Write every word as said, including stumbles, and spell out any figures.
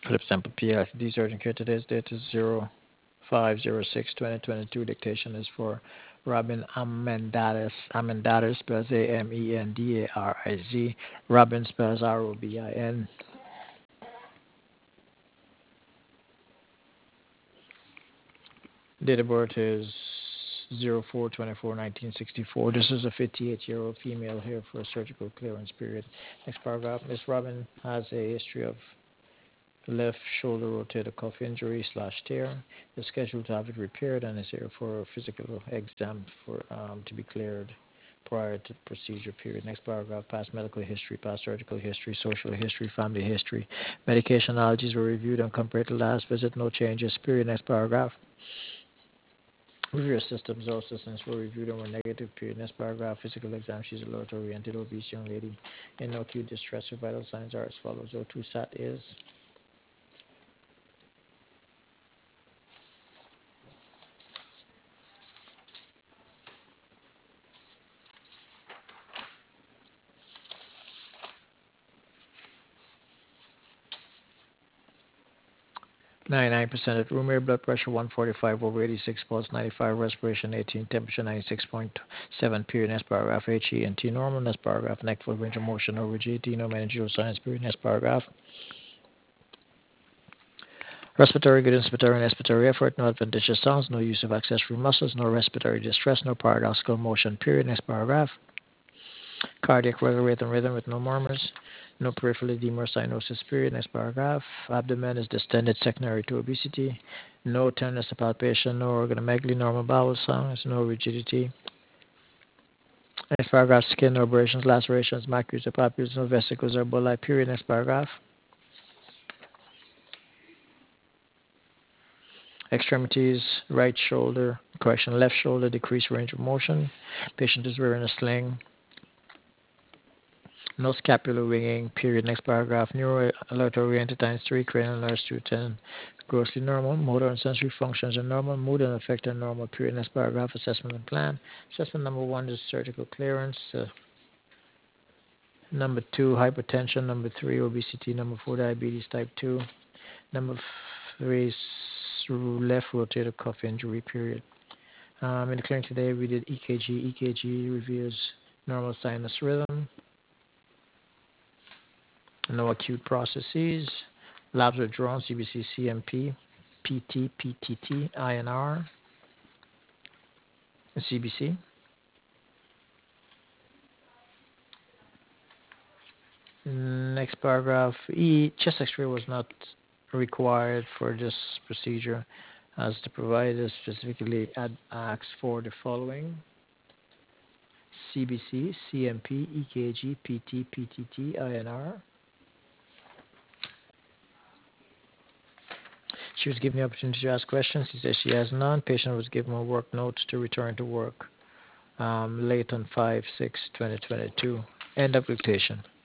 Philip Sample P L C D Surgeon Care. Today's date is zero five zero six twenty twenty-two. Dictation is for Robin Amendaris. Amendaris spells A M E N D A R I Z. Robin spells R O B I N. Date of birth is zero four twenty-four nineteen sixty-four. This is a fifty-eight-year-old female here for a surgical clearance period. Next paragraph. Miss Robin has a history of left shoulder rotator cuff injury slash tear. Is scheduled to have it repaired and is here for a physical exam for um, to be cleared prior to the procedure period. Next paragraph. Past medical history, past surgical history, social history, family history. Medication allergies were reviewed and compared to last visit. No changes. Period. Next paragraph. Review systems. All systems were reviewed and were negative. Period. Next paragraph. Physical exam. She's a alert-oriented, obese young lady in no acute distress. Her vital signs are as follows. O two sat is ninety-nine percent at room air, blood pressure one forty-five over eighty-six, pulse ninety-five, respiration eighteen, temperature ninety-six point seven, period. Next paragraph. H E N T normal. Next paragraph. Neck, foot, range of motion over G T, no meningeal signs, period. Next paragraph. Respiratory good, inspiratory and expiratory effort, no adventitious sounds, no use of accessory muscles, no respiratory distress, no paradoxical motion, period. Next paragraph. Cardiac regular rate and rhythm with no murmurs, no peripheral edema or cyanosis, period. Next paragraph. Abdomen is distended secondary to obesity, no tenderness of palpation, no organomegaly, normal bowel sounds, no rigidity. Next paragraph. Skin, no abrasions, lacerations, macules or papules, no vesicles or bulli, period. Next paragraph. Extremities, right shoulder, correction, left shoulder, decreased range of motion. Patient is wearing a sling. No scapular ringing, period. Next paragraph. Neuro alert oriented times three, cranial nerves two ten. Grossly normal. Motor and sensory functions are normal. Mood and affect are normal, period. Next paragraph. Assessment and plan. Assessment number one is surgical clearance. Uh, number two, hypertension. Number three, obesity. Number four, diabetes type two. Number three, left rotator cuff injury, period. Um, in the clinic today, we did E K G. E K G reveals normal sinus rhythm, no acute processes. Labs are drawn: C B C, C M P, P T, P T T, I N R, C B C. Next paragraph. E. Chest X-ray was not required for this procedure, as the provider specifically ad- asks for the following: C B C, C M P, E K G, P T, P T T, I N R. She was given the opportunity to ask questions. He says she has none. Patient was given a work notes to return to work um, late on five six twenty twenty-two. End of dictation.